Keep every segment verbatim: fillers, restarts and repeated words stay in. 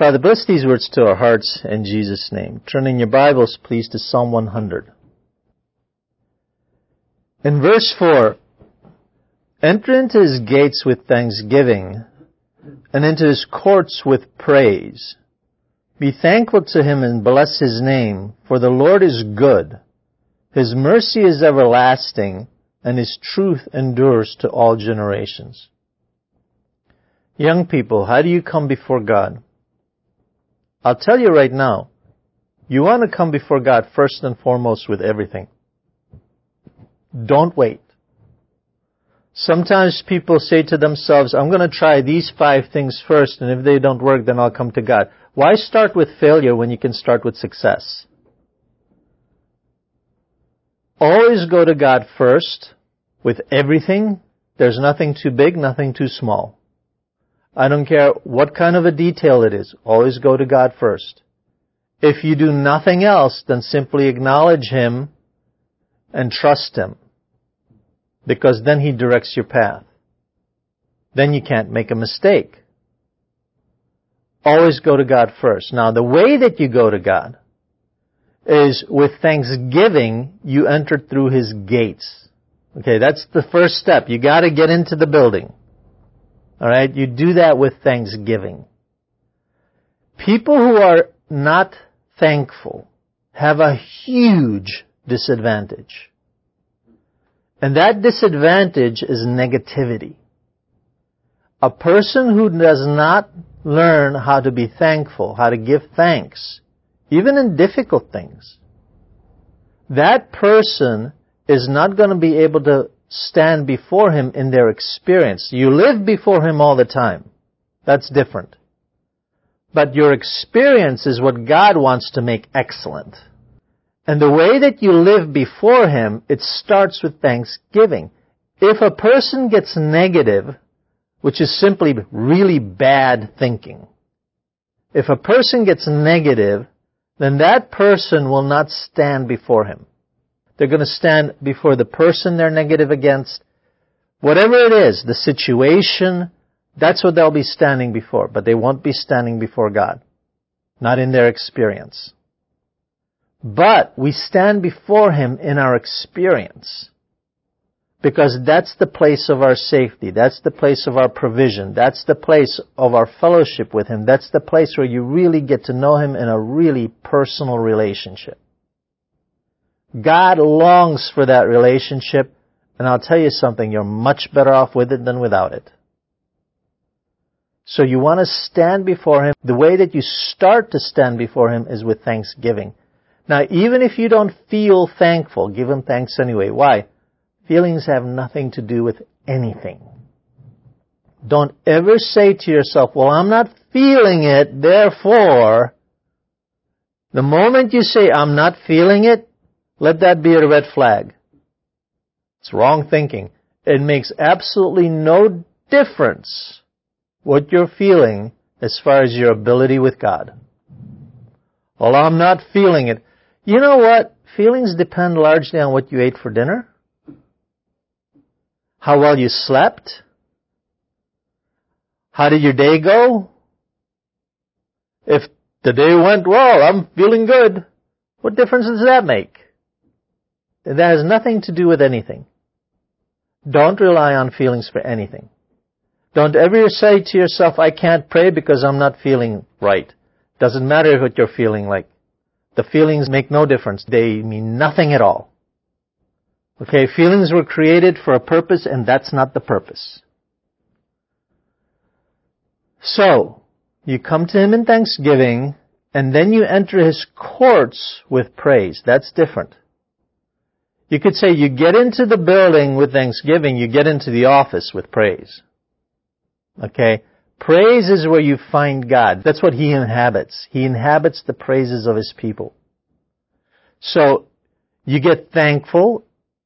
Father, bless these words to our hearts in Jesus' name. Turn in your Bibles, please, to Psalm one hundred. In verse four, enter into his gates with thanksgiving, and into his courts with praise. Be thankful to him and bless his name, for the Lord is good. His mercy is everlasting, and his truth endures to all generations. Young people, how do you come before God? I'll tell you right now, you want to come before God first and foremost with everything. Don't wait. Sometimes people say to themselves, I'm going to try these five things first, and if they don't work, then I'll come to God. Why start with failure when you can start with success? Always go to God first with everything. There's nothing too big, nothing too small. I don't care what kind of a detail it is. Always go to God first. If you do nothing else, then simply acknowledge him and trust him, because then he directs your path. Then you can't make a mistake. Always go to God first. Now, the way that you go to God is with thanksgiving. You enter through his gates. Okay, that's the first step. You got to get into the building. All right, you do that with thanksgiving. People who are not thankful have a huge disadvantage. And that disadvantage is negativity. A person who does not learn how to be thankful, how to give thanks, even in difficult things, that person is not going to be able to stand before him in their experience. You live before him all the time. That's different. But your experience is what God wants to make excellent. And the way that you live before him, it starts with thanksgiving. If a person gets negative, which is simply really bad thinking, if a person gets negative, then that person will not stand before him. They're going to stand before the person they're negative against. Whatever it is, the situation, that's what they'll be standing before. But they won't be standing before God. Not in their experience. But we stand before him in our experience. Because that's the place of our safety. That's the place of our provision. That's the place of our fellowship with him. That's the place where you really get to know him in a really personal relationship. God longs for that relationship, and I'll tell you something, you're much better off with it than without it. So you want to stand before him. The way that you start to stand before him is with thanksgiving. Now, even if you don't feel thankful, give him thanks anyway. Why? Feelings have nothing to do with anything. Don't ever say to yourself, well, I'm not feeling it, therefore, the moment you say, I'm not feeling it, let that be a red flag. It's wrong thinking. It makes absolutely no difference what you're feeling as far as your ability with God. Well, I'm not feeling it. You know what? Feelings depend largely on what you ate for dinner, how well you slept, how did your day go? If the day went well, I'm feeling good. What difference does that make? That has nothing to do with anything. Don't rely on feelings for anything. Don't ever say to yourself, I can't pray because I'm not feeling right. Doesn't matter what you're feeling like. The feelings make no difference. They mean nothing at all. Okay, feelings were created for a purpose, and that's not the purpose. So, you come to him in thanksgiving, and then you enter his courts with praise. That's different. You could say you get into the building with thanksgiving, you get into the office with praise. Okay? Praise is where you find God. That's what he inhabits. He inhabits the praises of his people. So, you get thankful,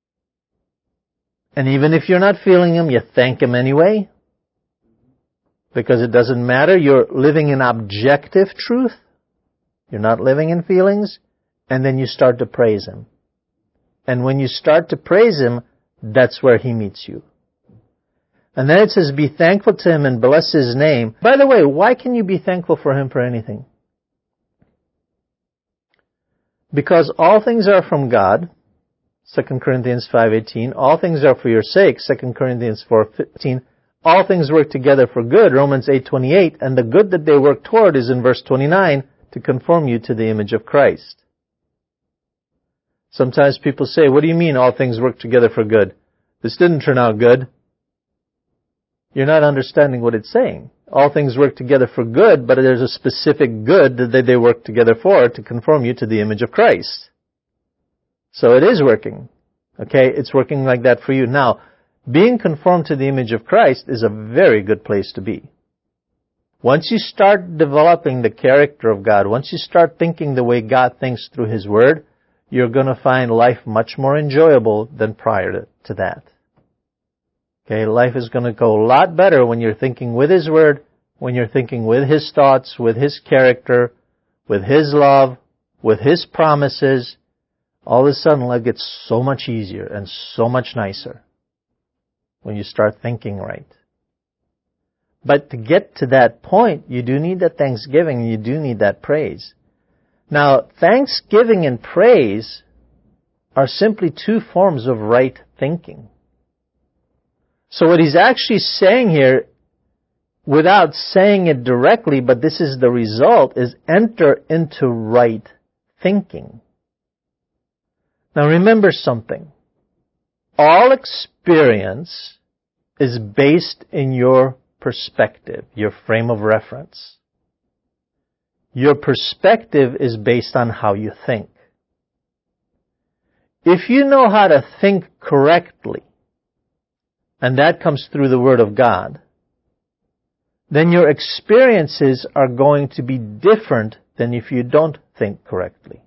and even if you're not feeling him, you thank him anyway. Because it doesn't matter. You're living in objective truth. You're not living in feelings. And then you start to praise him. And when you start to praise him, that's where he meets you. And then it says, be thankful to Him and bless His name. By the way, why can you be thankful for Him for anything? Because all things are from God, Second Corinthians five eighteen. All things are for your sake, Second Corinthians four fifteen. All things work together for good, Romans eight twenty-eight. And the good that they work toward is in verse twenty-nine, to conform you to the image of Christ. Sometimes people say, what do you mean all things work together for good? This didn't turn out good. You're not understanding what it's saying. All things work together for good, but there's a specific good that they work together for to conform you to the image of Christ. So it is working. Okay, it's working like that for you. Now, being conformed to the image of Christ is a very good place to be. Once you start developing the character of God, once you start thinking the way God thinks through His Word, you're going to find life much more enjoyable than prior to, to that. Okay, life is going to go a lot better when you're thinking with His Word, when you're thinking with His thoughts, with His character, with His love, with His promises. All of a sudden, life gets so much easier and so much nicer when you start thinking right. But to get to that point, you do need that thanksgiving, and you do need that praise. Now, thanksgiving and praise are simply two forms of right thinking. So what he's actually saying here, without saying it directly, but this is the result, is enter into right thinking. Now remember something. All experience is based in your perspective, your frame of reference. Your perspective is based on how you think. If you know how to think correctly, and that comes through the Word of God, then your experiences are going to be different than if you don't think correctly.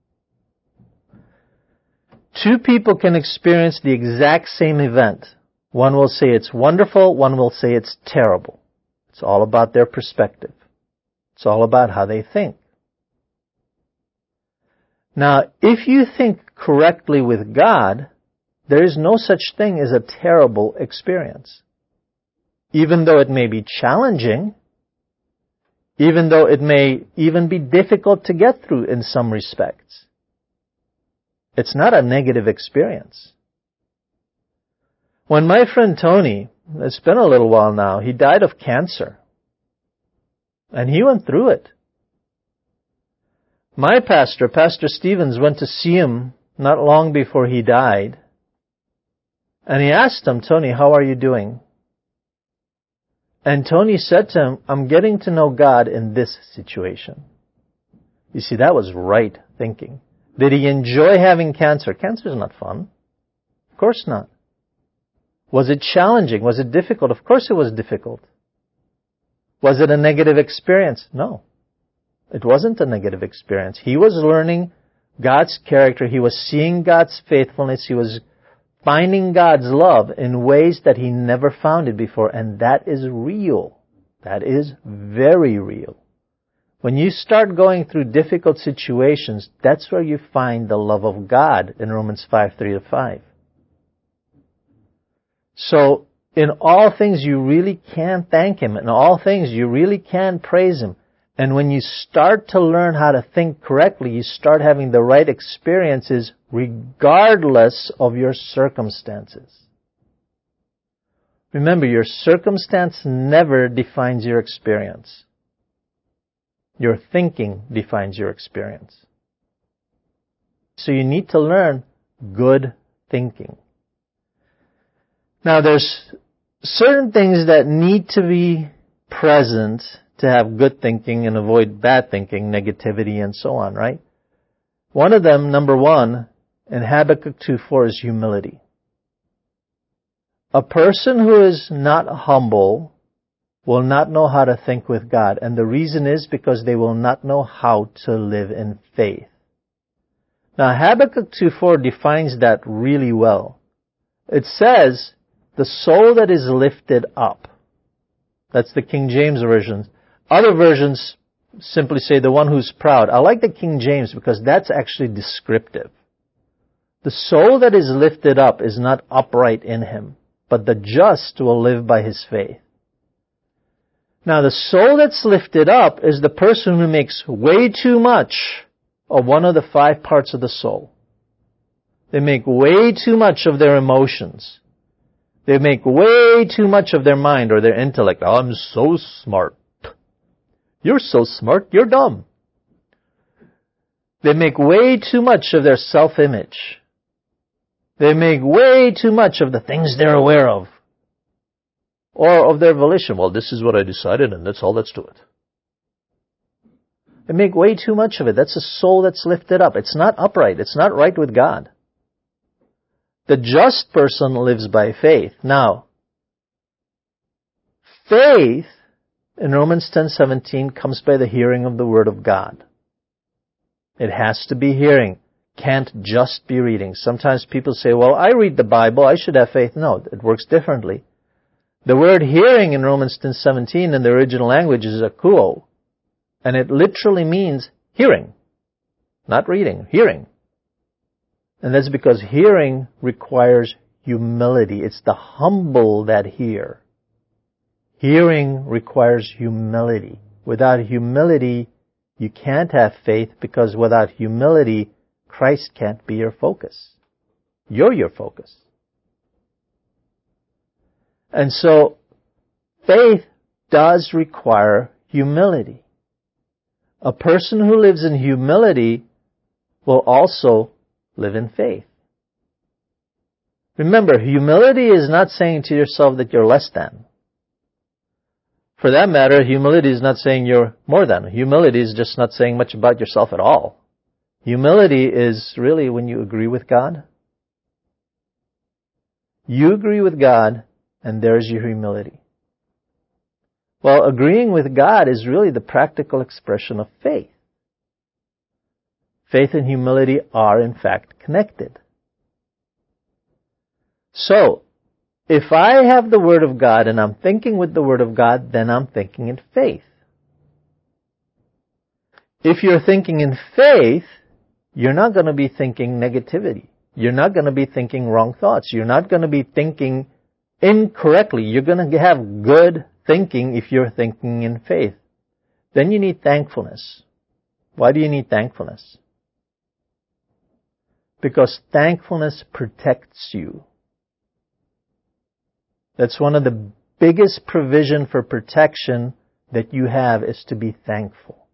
Two people can experience the exact same event. One will say it's wonderful, one will say it's terrible. It's all about their perspective. It's all about how they think. Now, if you think correctly with God, there is no such thing as a terrible experience. Even though it may be challenging, even though it may even be difficult to get through in some respects, it's not a negative experience. When my friend Tony, it's been a little while now, he died of cancer. And he went through it. My pastor, Pastor Stevens, went to see him not long before he died. And he asked him, Tony, how are you doing? And Tony said to him, I'm getting to know God in this situation. You see, that was right thinking. Did he enjoy having cancer? Cancer is not fun. Of course not. Was it challenging? Was it difficult? Of course it was difficult. Was it a negative experience? No. It wasn't a negative experience. He was learning God's character. He was seeing God's faithfulness. He was finding God's love in ways that he never found it before. And that is real. That is very real. When you start going through difficult situations, that's where you find the love of God in Romans five, three to five. So, in all things you really can thank Him. In all things you really can praise Him. And when you start to learn how to think correctly, you start having the right experiences regardless of your circumstances. Remember, your circumstance never defines your experience. Your thinking defines your experience. So you need to learn good thinking. Now, there's certain things that need to be present to have good thinking and avoid bad thinking, negativity, and so on, right? One of them, number one, in Habakkuk two four, is humility. A person who is not humble will not know how to think with God. And the reason is because they will not know how to live in faith. Now, Habakkuk two four defines that really well. It says, the soul that is lifted up. That's the King James Version. Other versions simply say the one who's proud. I like the King James because that's actually descriptive. The soul that is lifted up is not upright in him. but the just will live by his faith. Now, the soul that's lifted up is the person who makes way too much of one of the five parts of the soul. They make way too much of their emotions. They make way too much of their mind or their intellect. I'm so smart. You're so smart, you're dumb. They make way too much of their self-image. They make way too much of the things they're aware of. Or of their volition. Well, this is what I decided and that's all, let's do it. They make way too much of it. That's a soul that's lifted up. It's not upright. It's not right with God. The just person lives by faith. Now, faith in Romans ten seventeen comes by the hearing of the Word of God. It has to be hearing. Can't just be reading. Sometimes people say, well, I read the Bible, I should have faith. No, it works differently. The word hearing in Romans ten seventeen in the original language is akuo, and it literally means hearing, not reading, hearing. And that's because hearing requires humility. It's the humble that hear. Hearing requires humility. Without humility, you can't have faith, because without humility, Christ can't be your focus. You're your focus. And so, faith does require humility. A person who lives in humility will also live in faith. Remember, humility is not saying to yourself that you're less than. For that matter, humility is not saying you're more than. Humility is just not saying much about yourself at all. Humility is really when you agree with God. You agree with God, and there's your humility. Well, agreeing with God is really the practical expression of faith. Faith and humility are, in fact, connected. So, if I have the Word of God and I'm thinking with the Word of God, then I'm thinking in faith. If you're thinking in faith, you're not going to be thinking negativity. You're not going to be thinking wrong thoughts. You're not going to be thinking incorrectly. You're going to have good thinking if you're thinking in faith. Then you need thankfulness. Why do you need thankfulness? Because thankfulness protects you. That's one of the biggest provision for protection that you have, is to be thankful.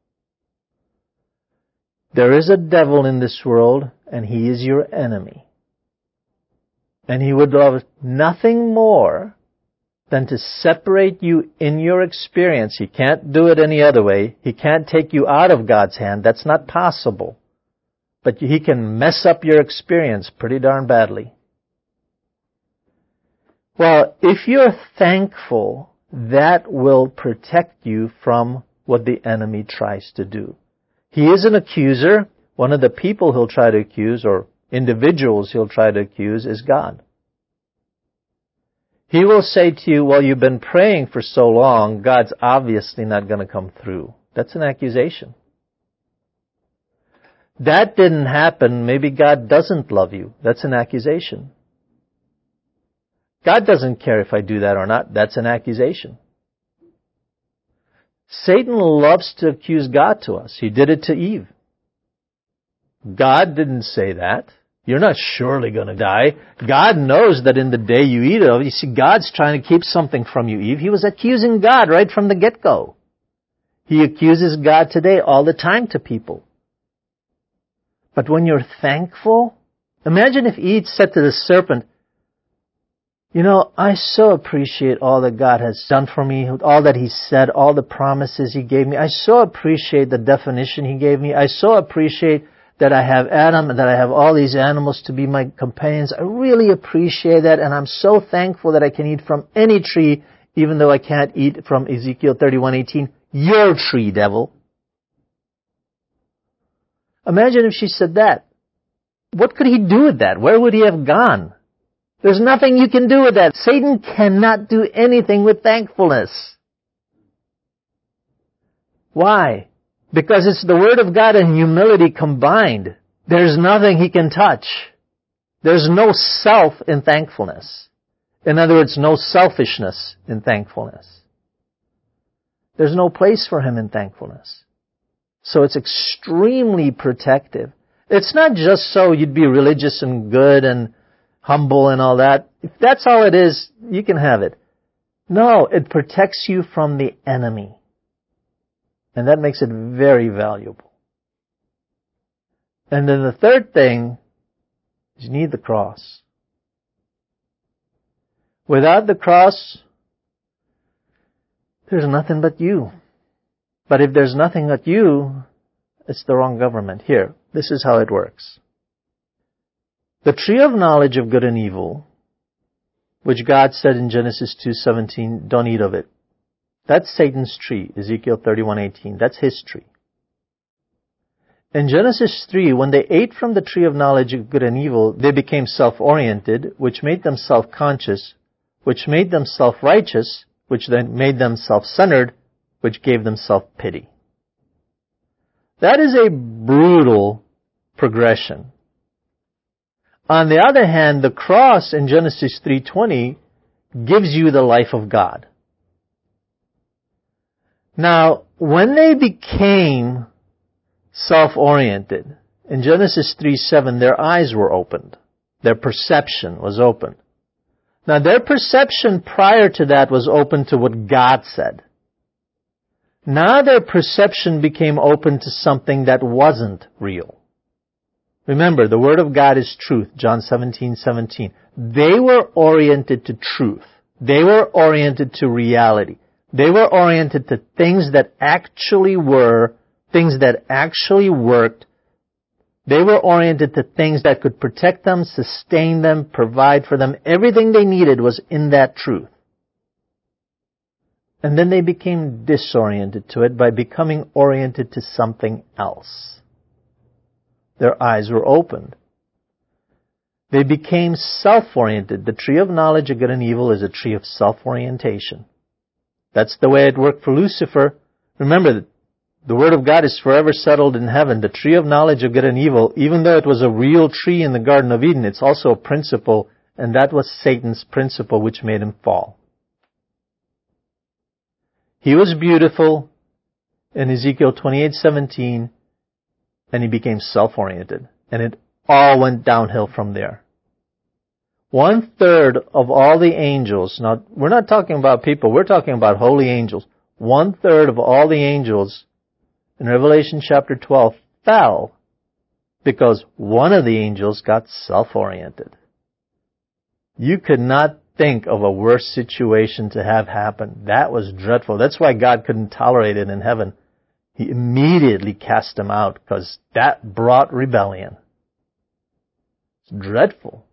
There is a devil in this world, and he is your enemy. And he would love nothing more than to separate you in your experience. He can't do it any other way. He can't take you out of God's hand. That's not possible. But he can mess up your experience pretty darn badly. Well, if you're thankful, that will protect you from what the enemy tries to do. He is an accuser. One of the people he'll try to accuse, or individuals he'll try to accuse, is God. He will say to you, well, you've been praying for so long, God's obviously not going to come through. That's an accusation. That didn't happen, maybe God doesn't love you. That's an accusation. God doesn't care if I do that or not. That's an accusation. Satan loves to accuse God to us. He did it to Eve. God didn't say that. You're not surely going to die. God knows that in the day you eat of it. You see, God's trying to keep something from you, Eve. He was accusing God right from the get-go. He accuses God today all the time to people. But when you're thankful, imagine if Eve said to the serpent, you know, I so appreciate all that God has done for me, all that He said, all the promises He gave me. I so appreciate the definition He gave me. I so appreciate that I have Adam and that I have all these animals to be my companions. I really appreciate that, and I'm so thankful that I can eat from any tree, even though I can't eat from Ezekiel thirty-one eighteen. Your tree, devil. Imagine if she said that. What could he do with that? Where would he have gone? There's nothing you can do with that. Satan cannot do anything with thankfulness. Why? Because it's the Word of God and humility combined. There's nothing he can touch. There's no self in thankfulness. In other words, no selfishness in thankfulness. There's no place for Him in thankfulness. So it's extremely protective. It's not just so you'd be religious and good and humble and all that. If that's all it is, you can have it. No, it protects you from the enemy. And that makes it very valuable. And then the third thing is you need the cross. Without the cross, there's nothing but you. But if there's nothing but you, it's the wrong government. Here, this is how it works. The tree of knowledge of good and evil, which God said in Genesis two seventeen, don't eat of it. That's Satan's tree, Ezekiel thirty-one eighteen. That's his tree. In Genesis three, when they ate from the tree of knowledge of good and evil, they became self-oriented, which made them self-conscious, which made them self-righteous, which then made them self-centered, which gave them self-pity. That is a brutal progression. On the other hand, the cross in Genesis three twenty gives you the life of God. Now, when they became self-oriented, in Genesis three seven, their eyes were opened. Their perception was opened. Now, their perception prior to that was open to what God said. Now their perception became open to something that wasn't real. Remember, the Word of God is truth, John seventeen seventeen. They were oriented to truth. They were oriented to reality. They were oriented to things that actually were, things that actually worked. They were oriented to things that could protect them, sustain them, provide for them. Everything they needed was in that truth. And then they became disoriented to it by becoming oriented to something else. Their eyes were opened. They became self-oriented. The tree of knowledge of good and evil is a tree of self-orientation. That's the way it worked for Lucifer. Remember, the Word of God is forever settled in heaven. The tree of knowledge of good and evil, even though it was a real tree in the Garden of Eden, it's also a principle, and that was Satan's principle which made him fall. He was beautiful in Ezekiel twenty-eight seventeen, and he became self-oriented. And it all went downhill from there. One third of all the angels, now we're not talking about people, we're talking about holy angels. One third of all the angels in Revelation chapter twelve fell because one of the angels got self-oriented. You could not think of a worse situation to have happen. That was dreadful. That's why God couldn't tolerate it in heaven. He immediately cast them out because that brought rebellion. It's dreadful.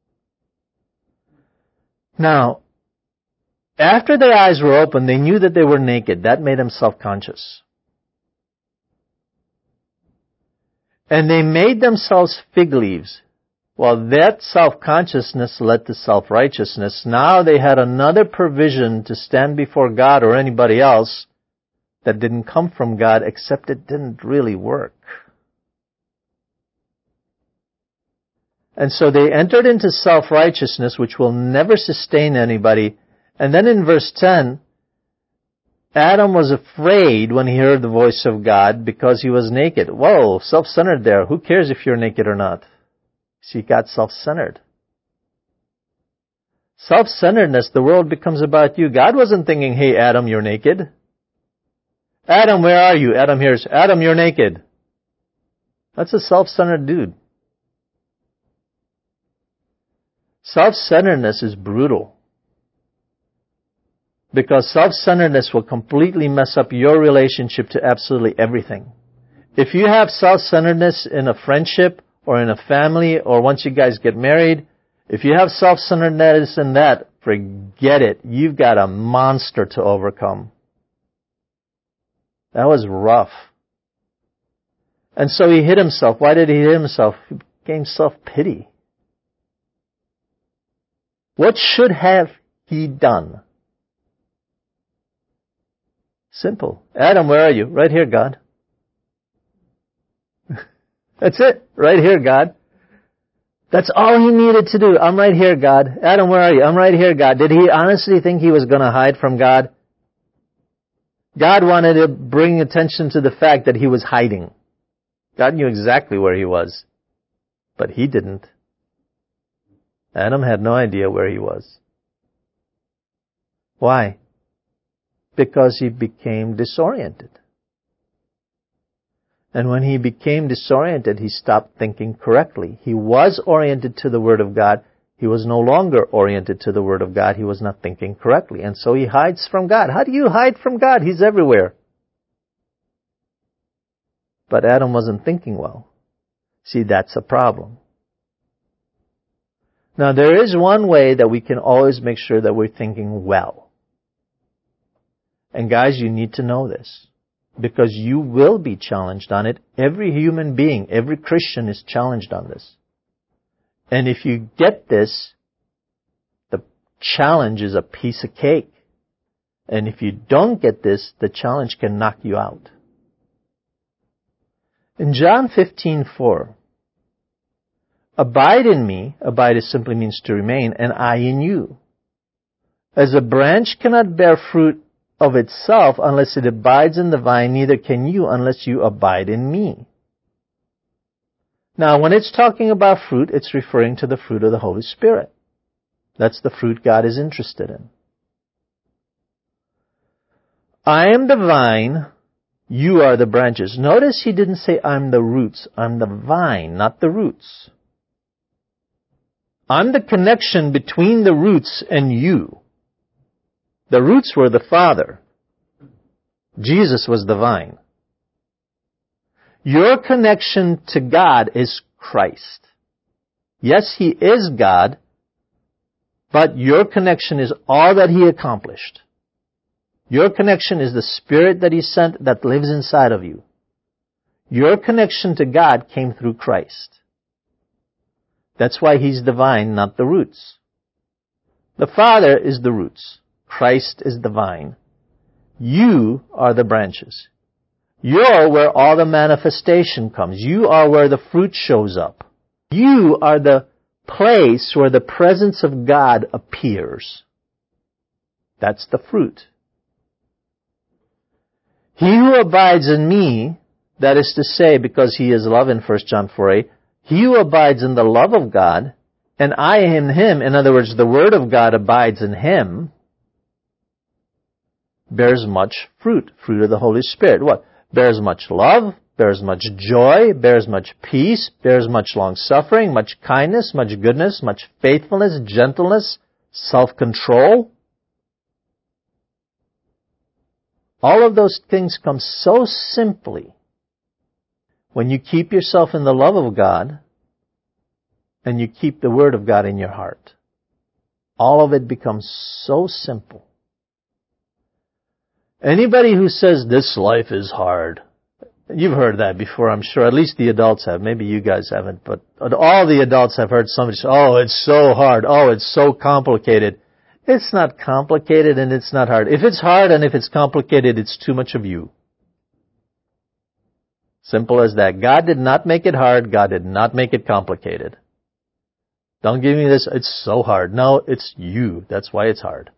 Now, after their eyes were open, they knew that they were naked. That made them self-conscious. And they made themselves fig leaves. Well, that self-consciousness led to self-righteousness. Now they had another provision to stand before God or anybody else that didn't come from God, except it didn't really work. And so they entered into self-righteousness, which will never sustain anybody. And then in verse ten, Adam was afraid when he heard the voice of God because he was naked. Whoa, self-centered there. Who cares if you're naked or not? See, he got self-centered. Self-centeredness, the world becomes about you. God wasn't thinking, hey, Adam, you're naked. Adam, where are you? Adam hears, Adam, you're naked. That's a self-centered dude. Self-centeredness is brutal. Because self-centeredness will completely mess up your relationship to absolutely everything. If you have self-centeredness in a friendship or in a family or once you guys get married, if you have self-centeredness in that, forget it. You've got a monster to overcome. That was rough. And so he hid himself. Why did he hid himself? He became self-pity. What should have he done? Simple. Adam, where are you? Right here, God. That's it. Right here, God. That's all he needed to do. I'm right here, God. Adam, where are you? I'm right here, God. Did he honestly think he was going to hide from God? God wanted to bring attention to the fact that he was hiding. God knew exactly where he was, but he didn't. Adam had no idea where he was. Why? Because he became disoriented. And when he became disoriented, he stopped thinking correctly. He was oriented to the Word of God. He was no longer oriented to the Word of God. He was not thinking correctly. And so he hides from God. How do you hide from God? He's everywhere. But Adam wasn't thinking well. See, that's a problem. Now, there is one way that we can always make sure that we're thinking well. And guys, you need to know this. Because you will be challenged on it. Every human being, every Christian is challenged on this. And if you get this, the challenge is a piece of cake. And if you don't get this, the challenge can knock you out. In John fifteen four, abide in me, abide is simply means to remain, and I in you. As a branch cannot bear fruit of itself unless it abides in the vine, neither can you unless you abide in me. Now, when it's talking about fruit, it's referring to the fruit of the Holy Spirit. That's the fruit God is interested in. I am the vine, you are the branches. Notice he didn't say I'm the roots. I'm the vine, not the roots. I'm the connection between the roots and you. The roots were the Father. Jesus was the vine. Your connection to God is Christ. Yes, He is God, but your connection is all that He accomplished. Your connection is the Spirit that He sent that lives inside of you. Your connection to God came through Christ. That's why He's the vine, not the roots. The Father is the roots. Christ is the vine. You are the branches. You're where all the manifestation comes. You are where the fruit shows up. You are the place where the presence of God appears. That's the fruit. He who abides in me, that is to say, because He is love in First John four eight, he who abides in the love of God, and I in Him, in other words, the Word of God abides in him, bears much fruit, fruit of the Holy Spirit. What? Bears much love, bears much joy, bears much peace, bears much long-suffering, much kindness, much goodness, much faithfulness, gentleness, self-control. All of those things come so simply when you keep yourself in the love of God and you keep the Word of God in your heart. All of it becomes so simple. Anybody who says this life is hard, you've heard that before, I'm sure. At least the adults have. Maybe you guys haven't, but all the adults have heard somebody say, oh, it's so hard. Oh, it's so complicated. It's not complicated and it's not hard. If it's hard and if it's complicated, it's too much of you. Simple as that. God did not make it hard. God did not make it complicated. Don't give me this, it's so hard. No, it's you. That's why it's hard.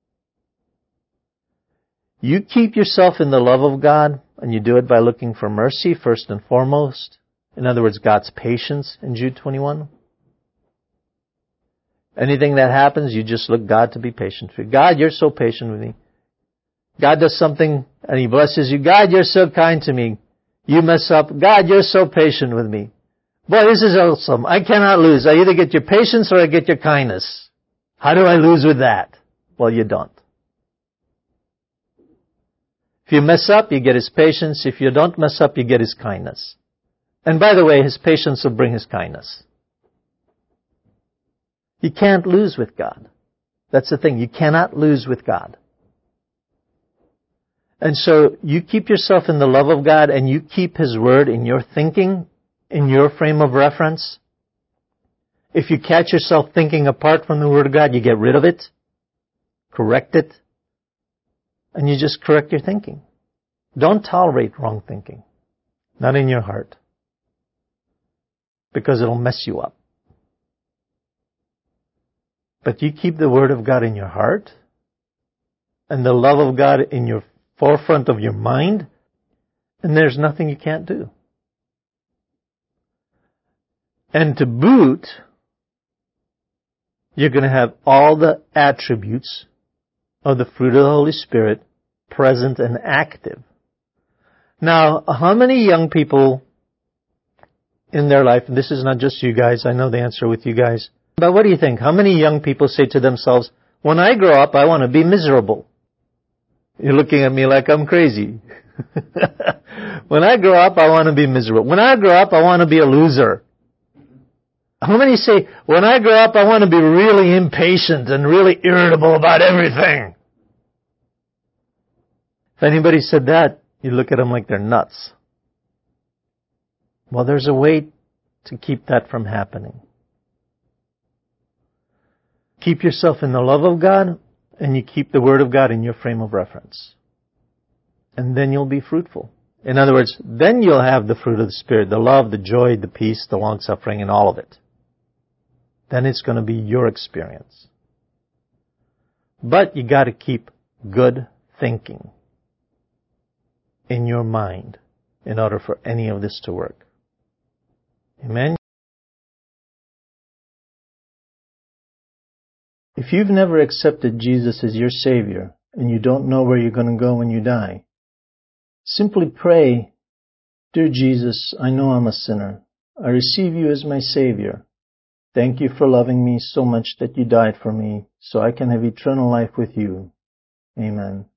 You keep yourself in the love of God, and you do it by looking for mercy first and foremost. In other words, God's patience in Jude twenty-one. Anything that happens, you just look God to be patient with. God, you're so patient with me. God does something and He blesses you. God, you're so kind to me. You mess up. God, you're so patient with me. Boy, this is awesome. I cannot lose. I either get your patience or I get your kindness. How do I lose with that? Well, you don't. If you mess up, you get His patience. If you don't mess up, you get His kindness. And by the way, His patience will bring His kindness. You can't lose with God. That's the thing. You cannot lose with God. And so you keep yourself in the love of God and you keep His Word in your thinking, in your frame of reference. If you catch yourself thinking apart from the Word of God, you get rid of it, correct it, and you just correct your thinking. Don't tolerate wrong thinking. Not in your heart. Because it'll mess you up. but you keep the Word of God in your heart and the love of God in your forefront of your mind, and there's nothing you can't do. And to boot, you're going to have all the attributes of the fruit of the Holy Spirit present and active. Now, how many young people in their life, and this is not just you guys, I know the answer with you guys, but what do you think? How many young people say to themselves, when I grow up, I want to be miserable? You're looking at me like I'm crazy. When I grow up, I want to be miserable. When I grow up, I want to be a loser. How many say, when I grow up, I want to be really impatient and really irritable about everything? If anybody said that, you look at them like they're nuts. Well, there's a way to keep that from happening. Keep yourself in the love of God, and you keep the Word of God in your frame of reference. And then you'll be fruitful. In other words, then you'll have the fruit of the Spirit, the love, the joy, the peace, the long-suffering, and all of it. Then it's going to be your experience. But you got to keep good thinking in your mind in order for any of this to work. Amen? If you've never accepted Jesus as your Savior and you don't know where you're going to go when you die, simply pray, "Dear Jesus, I know I'm a sinner. I receive you as my Savior. Thank you for loving me so much that you died for me so I can have eternal life with you. Amen."